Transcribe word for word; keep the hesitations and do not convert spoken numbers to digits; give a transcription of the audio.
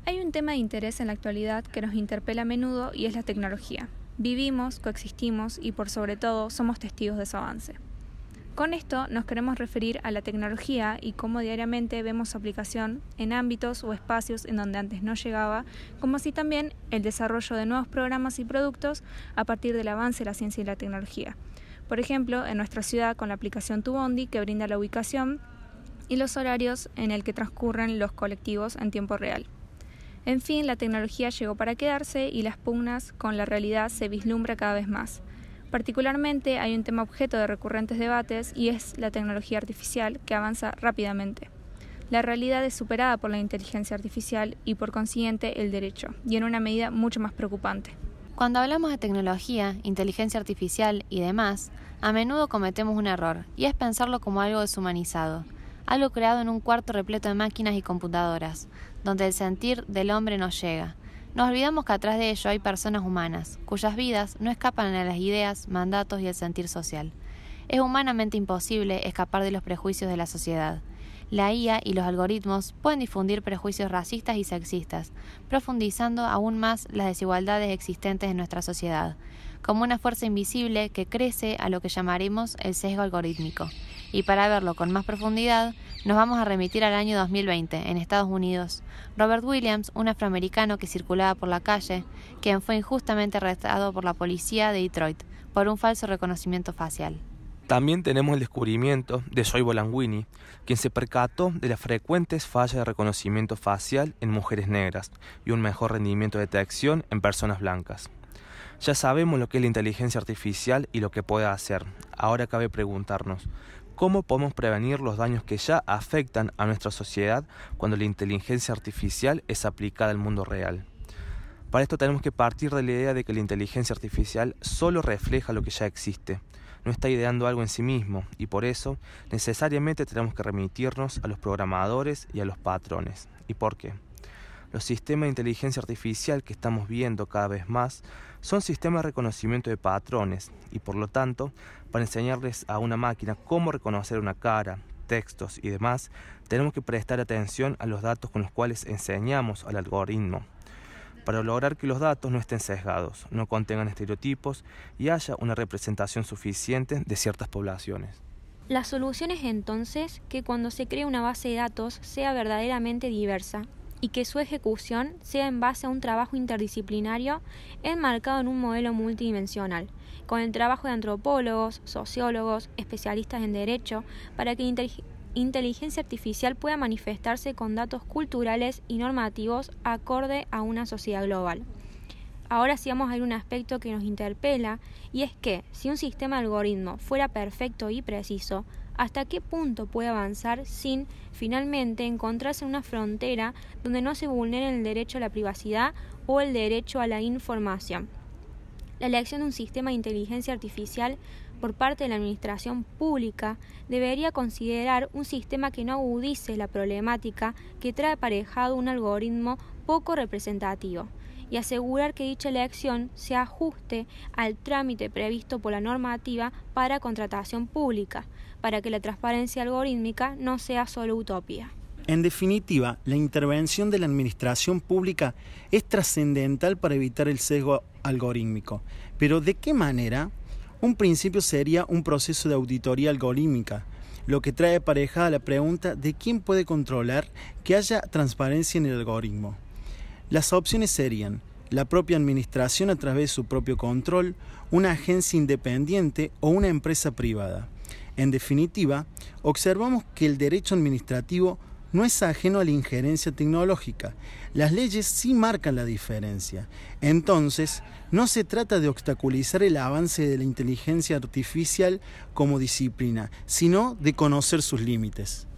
Hay un tema de interés en la actualidad que nos interpela a menudo y es la tecnología. Vivimos, coexistimos y por sobre todo somos testigos de su avance. Con esto nos queremos referir a la tecnología y cómo diariamente vemos su aplicación en ámbitos o espacios en donde antes no llegaba, como así también el desarrollo de nuevos programas y productos a partir del avance de la ciencia y la tecnología. Por ejemplo, en nuestra ciudad con la aplicación Tubondi, que brinda la ubicación y los horarios en el que transcurren los colectivos en tiempo real. En fin, la tecnología llegó para quedarse y las pugnas con la realidad se vislumbra cada vez más. Particularmente hay un tema objeto de recurrentes debates y es la tecnología artificial que avanza rápidamente. La realidad es superada por la inteligencia artificial y por consiguiente el derecho, y en una medida mucho más preocupante. Cuando hablamos de tecnología, inteligencia artificial y demás, a menudo cometemos un error, y es pensarlo como algo deshumanizado, algo creado en un cuarto repleto de máquinas y computadoras, donde el sentir del hombre no llega. Nos olvidamos que atrás de ello hay personas humanas, cuyas vidas no escapan a las ideas, mandatos y el sentir social. Es humanamente imposible escapar de los prejuicios de la sociedad. La I A y los algoritmos pueden difundir prejuicios racistas y sexistas, profundizando aún más las desigualdades existentes en nuestra sociedad, como una fuerza invisible que crece a lo que llamaremos el sesgo algorítmico. Y para verlo con más profundidad, nos vamos a remitir al año dos mil veinte, en Estados Unidos. Robert Williams, un afroamericano que circulaba por la calle, quien fue injustamente arrestado por la policía de Detroit por un falso reconocimiento facial. También tenemos el descubrimiento de Joy Buolamwini, quien se percató de las frecuentes fallas de reconocimiento facial en mujeres negras y un mejor rendimiento de detección en personas blancas. Ya sabemos lo que es la inteligencia artificial y lo que puede hacer. Ahora cabe preguntarnos, ¿cómo podemos prevenir los daños que ya afectan a nuestra sociedad cuando la inteligencia artificial es aplicada al mundo real? Para esto tenemos que partir de la idea de que la inteligencia artificial solo refleja lo que ya existe. No está ideando algo en sí mismo y por eso necesariamente tenemos que remitirnos a los programadores y a los patrones. ¿Y por qué? Los sistemas de inteligencia artificial que estamos viendo cada vez más son sistemas de reconocimiento de patrones y por lo tanto, para enseñarles a una máquina cómo reconocer una cara, textos y demás, tenemos que prestar atención a los datos con los cuales enseñamos al algoritmo, para lograr que los datos no estén sesgados, no contengan estereotipos y haya una representación suficiente de ciertas poblaciones. La solución es entonces que cuando se cree una base de datos sea verdaderamente diversa y que su ejecución sea en base a un trabajo interdisciplinario enmarcado en un modelo multidimensional, con el trabajo de antropólogos, sociólogos, especialistas en derecho, para que la inteligencia artificial pueda manifestarse con datos culturales y normativos acorde a una sociedad global. Ahora sí vamos a ver un aspecto que nos interpela, y es que si un sistema de algoritmo fuera perfecto y preciso, ¿hasta qué punto puede avanzar sin finalmente encontrarse en una frontera donde no se vulnere el derecho a la privacidad o el derecho a la información? La elección de un sistema de inteligencia artificial por parte de la administración pública debería considerar un sistema que no agudice la problemática que trae aparejado un algoritmo poco representativo y asegurar que dicha elección se ajuste al trámite previsto por la normativa para contratación pública, para que la transparencia algorítmica no sea solo utopía. En definitiva, la intervención de la administración pública es trascendental para evitar el sesgo algorítmico. Pero ¿de qué manera? Un principio sería un proceso de auditoría algorítmica, lo que trae aparejada la pregunta de quién puede controlar que haya transparencia en el algoritmo. Las opciones serían la propia administración a través de su propio control, una agencia independiente o una empresa privada. En definitiva, observamos que el derecho administrativo no es ajeno a la injerencia tecnológica. Las leyes sí marcan la diferencia. Entonces, no se trata de obstaculizar el avance de la inteligencia artificial como disciplina, sino de conocer sus límites.